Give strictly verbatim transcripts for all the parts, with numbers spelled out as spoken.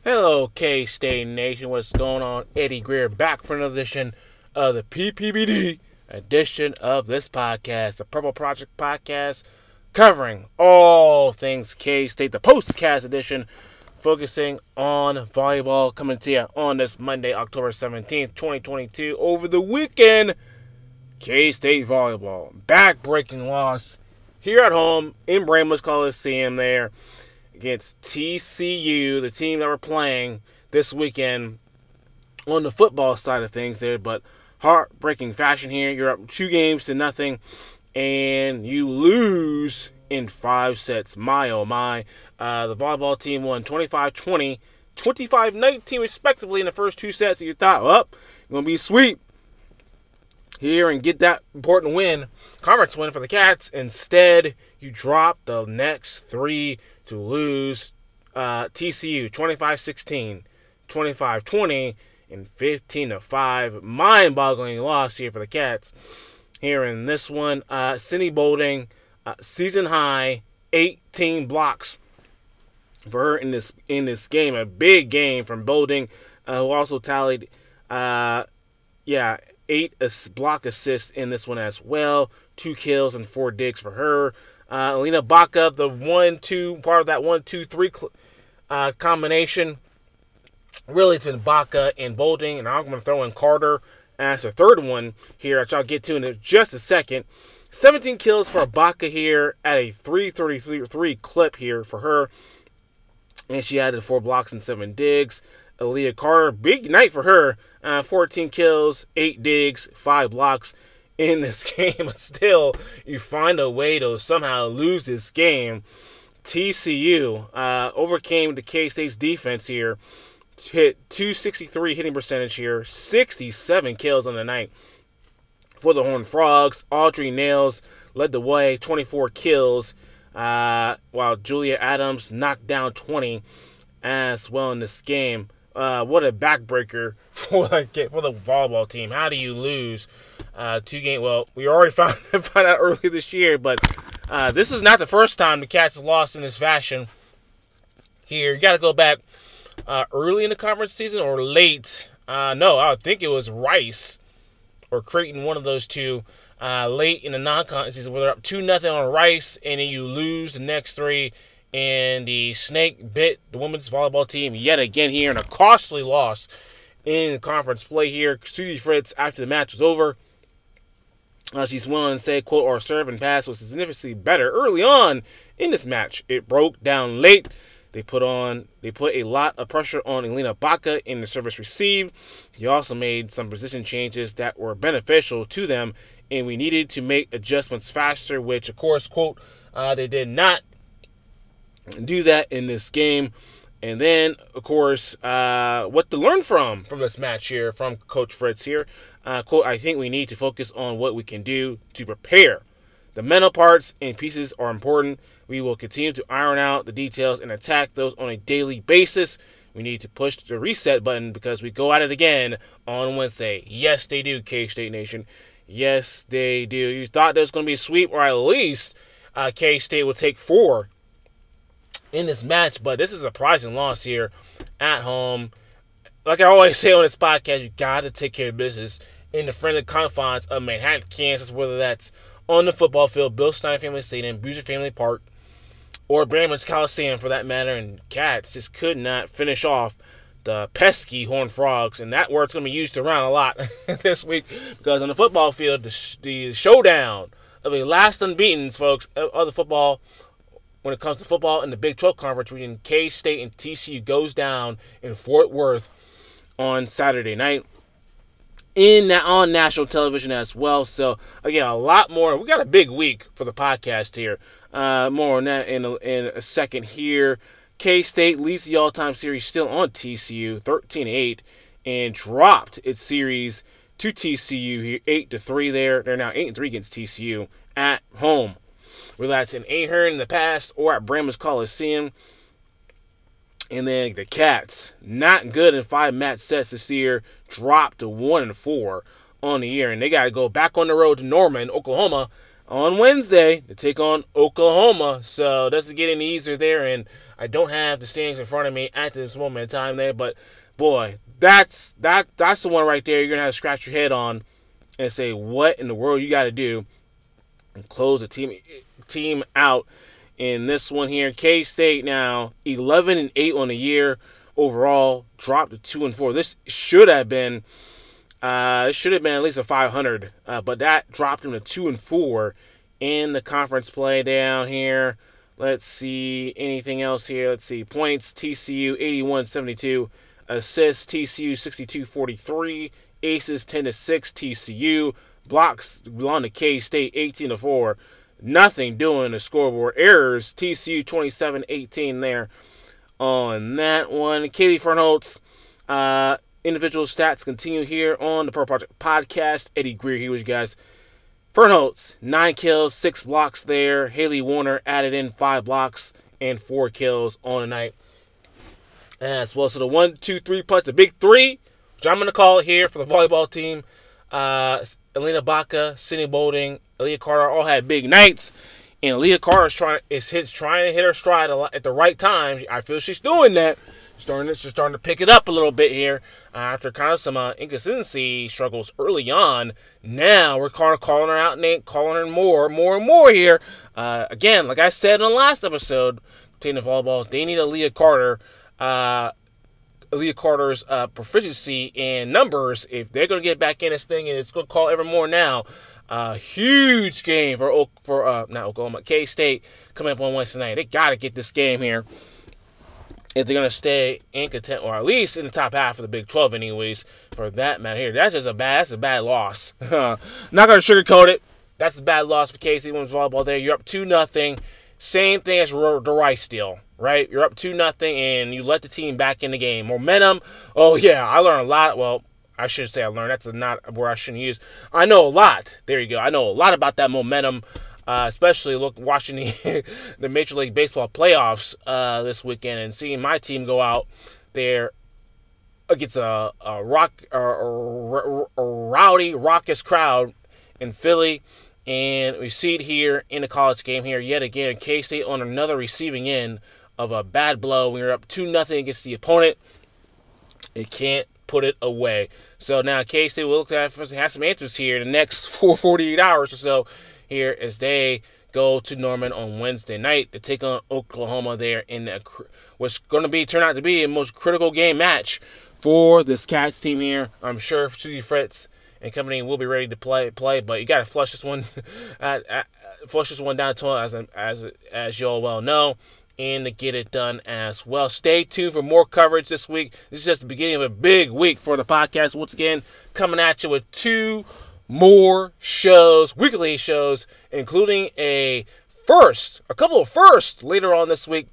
Hello, K-State Nation. What's going on? Eddie Greer back for another edition of the P P B D edition of this podcast, the Purple Project Podcast, covering all things K-State, the postcast edition, focusing on volleyball, coming to you on this Monday, October seventeenth, twenty twenty-two. Over the weekend, K-State volleyball, back-breaking loss here at home in Bramlage Coliseum there against T C U, the team that we're playing this weekend on the football side of things there. But heartbreaking fashion here. You're up two games to nothing, and you lose in five sets. My, oh my. Uh, the volleyball team won twenty-five twenty, twenty-five nineteen respectively in the first two sets. And you thought, well, going to be sweep here and get that important win, conference win for the Cats. Instead, you drop the next three to lose uh, T C U twenty-five sixteen, twenty-five twenty, and fifteen to five. Mind-boggling loss here for the Cats. Here in this one, uh, Cindy Bolding, uh, season high, eighteen blocks for her in this in this game. A big game from Bolding, uh, who also tallied, uh, yeah, eight block assists in this one as well. Two kills and four digs for her. Uh, Alina Baca, the one two, part of that one two three uh, combination. Really, it's been Baca and Bolding, and I'm going to throw in Carter as the third one here, which I'll get to in just a second. seventeen kills for Baca here at a three thirty-three clip here for her. And she added four blocks and seven digs. Aaliyah Carter, big night for her. Uh, fourteen kills, eight digs, five blocks in this game. But still, you find a way to somehow lose this game. T C U uh, overcame the K-State's defense here. Hit two sixty-three hitting percentage here. sixty-seven kills on the night for the Horned Frogs. Audrey Nails led the way, twenty-four kills. Uh, while Julia Adams knocked down twenty as well in this game. Uh, what a backbreaker for the, for the volleyball team. How do you lose uh, two games? Well, we already found, found out earlier this year, but uh, this is not the first time the Cats have lost in this fashion here. You got to go back uh, early in the conference season or late. Uh, no, I would think it was Rice or Creighton, one of those two, uh, late in the non-conference season where they're up two nothing on Rice, and then you lose the next three. And the snake bit the women's volleyball team yet again here in a costly loss in conference play here. Susie Fritz, after the match was over, uh, she's willing to say, quote, our serve and pass was significantly better early on in this match. It broke down late. They put on, they put a lot of pressure on Alina Baca in the service received. He also made some position changes that were beneficial to them, and we needed to make adjustments faster, which, of course, quote, uh, they did not do that in this game. And then, of course, uh, what to learn from from this match here from Coach Fritz here. Uh, quote, I think we need to focus on what we can do to prepare. The mental parts and pieces are important. We will continue to iron out the details and attack those on a daily basis. We need to push the reset button because we go at it again on Wednesday. Yes, they do, K-State Nation. Yes, they do. You thought there was going to be a sweep, or at least uh, K-State would take four in this match, but this is a surprising loss here at home. Like I always say on this podcast, you got to take care of business in the friendly confines of Manhattan, Kansas, whether that's on the football field, Bill Snyder Family Stadium, Buser Family Park, or Bramlage Coliseum for that matter. And Cats just could not finish off the pesky Horned Frogs, and that word's going to be used around a lot this week because on the football field, the, sh- the showdown of the last unbeatens, folks, of the football. When it comes to football in the Big twelve Conference region, K-State and T C U goes down in Fort Worth on Saturday night in on national television as well. So, again, a lot more. We got a big week for the podcast here. Uh, more on that in a, in a second here. K-State leads the all-time series still on T C U, thirteen to eight, and dropped its series to T C U here, eight to three there. They're now eight and three against T C U at home. Whether that's in Ahern in the past or at Bramlage Coliseum. And then the Cats, not good in five match sets this year, dropped to one and four on the year. And they got to go back on the road to Norman, Oklahoma, on Wednesday to take on Oklahoma. So it doesn't get any easier there. And I don't have the standings in front of me at this moment in time there, but boy, that's that that's the one right there you're gonna have to scratch your head on and say, what in the world you got to do and close the team team out in this one here. K-State now eleven and eight on the year overall, dropped to two and four. This should have been uh, it should have been at least a five hundred, uh, but that dropped them to two and four in the conference play down here. Let's see anything else here. Let's see points. T C U eighty-one seventy-two, assists T C U sixty-two forty-three, aces ten to six T C U, blocks belong to K-State eighteen to four. Nothing doing the scoreboard. Errors T C U twenty-seven eighteen there on that one. Kaylee Fernholtz, uh, individual stats continue here on the Pro Project Podcast. Eddie Greer here with you guys. Fernholtz, nine kills, six blocks there. Haley Warner added in five blocks and four kills on the night as well. So the one, two, three punch, the big three, which I'm going to call it here for the volleyball team. Uh, Elena Baca, Sydney Bolding, Aaliyah Carter all had big nights. And Aaliyah Carter is trying, is hit, trying to hit her stride at the right time. I feel she's doing that. Starting to, she's starting to pick it up a little bit here uh, after kind of some uh, inconsistency struggles early on. Now we're kind of calling her out and calling her more, more and more here. Uh, again, like I said in the last episode, taking the volleyball, they need Aaliyah Carter. Uh, Aaliyah Carter's uh, proficiency in numbers if they're going to get back in this thing, and it's going to call ever more now. Uh, huge game for for uh, not Oklahoma, K-State coming up on Wednesday night. They got to get this game here if they're going to stay in content, or at least in the top half of the Big twelve anyways, for that matter here. That's just a bad, that's a bad loss. Not going to sugarcoat it. That's a bad loss for K-State women's volleyball there. You're up two nothing. Same thing as the Rice deal, right? You're up two nothing, and you let the team back in the game. Momentum, oh yeah, I learned a lot. Well, I should say I learned. That's a not where I shouldn't use. I know a lot. There you go. I know a lot about that momentum. Uh, especially look watching the, the Major League Baseball playoffs uh, this weekend and seeing my team go out there against a, a rock a, a, a rowdy, raucous crowd in Philly, and we see it here in the college game here yet again. K-State on another receiving end of a bad blow. We are up two nothing against the opponent. It can't put it away. So now K-State will look at have some answers here in the next four forty-eight hours or so, here as they go to Norman on Wednesday night to take on Oklahoma there in a, what's going to be turn out to be a most critical game match for this Cats team here. I'm sure Suzy Fritz and company will be ready to play play, but you got to flush this one, at, at, flush this one down to as as as you all well know, and to get it done as well. Stay tuned for more coverage this week. This is just the beginning of a big week for the podcast. Once again, coming at you with two more shows, weekly shows, including a first, a couple of firsts later on this week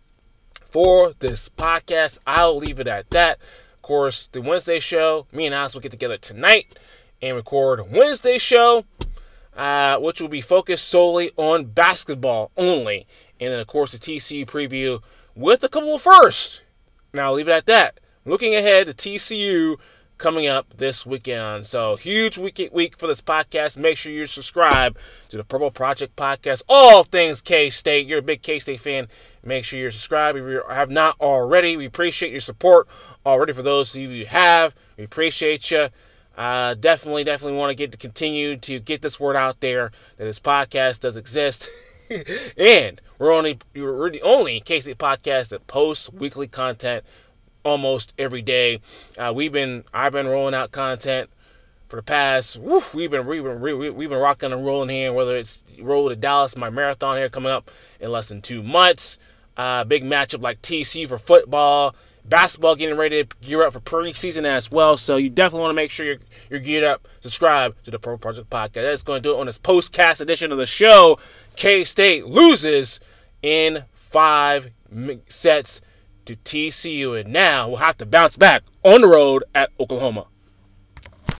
for this podcast. I'll leave it at that. Of course, the Wednesday show, me and Alex will get together tonight and record a Wednesday show, uh, which will be focused solely on basketball only. And then, of course, the T C U preview with a couple of firsts. Now, I'll leave it at that. Looking ahead to T C U coming up this weekend. So, huge week week for this podcast. Make sure you subscribe to the Purple Project Podcast. All things K-State. You're a big K-State fan. Make sure you're subscribed if you have not already. We appreciate your support already. For those of you who have, we appreciate you. Uh, definitely, definitely want to get to continue to get this word out there that this podcast does exist. And we're only we're the only K-State podcast that posts weekly content almost every day. Uh, we've been I've been rolling out content for the past. Woof, we've been we've been we've been rocking and rolling here. Whether it's roll to Dallas, my marathon here coming up in less than two months. Uh, big matchup like T C U for football, basketball getting ready to gear up for preseason as well. So you definitely want to make sure you're you're geared up. Subscribe to the Purple Project Podcast. That's going to do it on this postcast edition of the show. K-State loses in five sets to T C U, and now we'll have to bounce back on the road at Oklahoma.